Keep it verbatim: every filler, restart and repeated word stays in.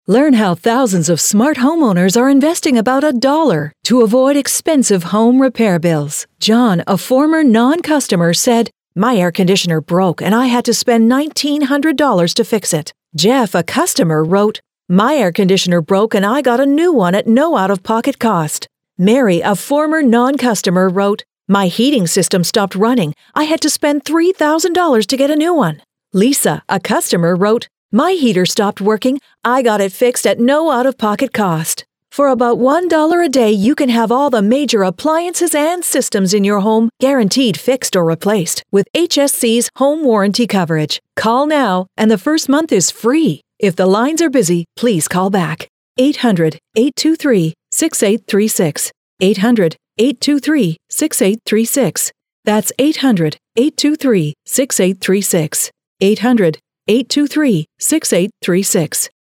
Learn how thousands of smart homeowners are investing about a dollar to avoid expensive home repair bills. John, a former non-customer, said, "My air conditioner broke and I had to spend nineteen hundred dollars to fix it." Jeff, a customer, wrote, "My air conditioner broke and I got a new one at no out-of-pocket cost." Mary, a former non-customer, wrote, "My heating system stopped running. I had to spend three thousand dollars to get a new one." Lisa, a customer, wrote, "My heater stopped working. I got it fixed at no out-of-pocket cost." For about one dollar a day, you can have all the major appliances and systems in your home guaranteed fixed or replaced with H S C's home warranty coverage. Call now, and the first month is free. If the lines are busy, please call back. eight hundred, eight two three, six eight three six. eight hundred, eight two three, six eight three six. That's eight hundred, eight two three, six eight three six. eight hundred, eight two three, six eight three six.